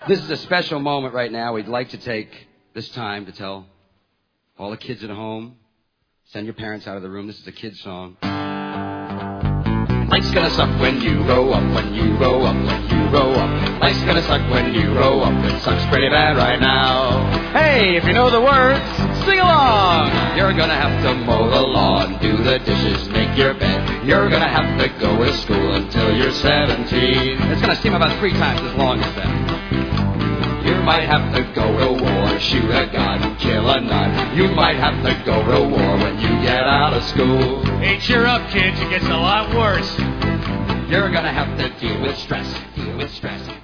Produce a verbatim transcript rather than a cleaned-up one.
This is a special moment right now. We'd like to take this time to tell all the kids at home, send your parents out of the room. This is a kid's song. Life's gonna suck when you grow up, when you grow up, when you grow up. Life's gonna suck when you grow up. It sucks pretty bad right now. Hey, if you know the words, sing along. You're gonna have to mow the lawn, do the dishes, make your bed. You're gonna have to go to school until you're seventeen. It's gonna seem about three times as long as that. You might have to go to war, shoot a gun, kill a nun. You might have to go to war when you get out of school. Hey, cheer up, kids. It gets a lot worse. You're gonna have to deal with stress, deal with stress.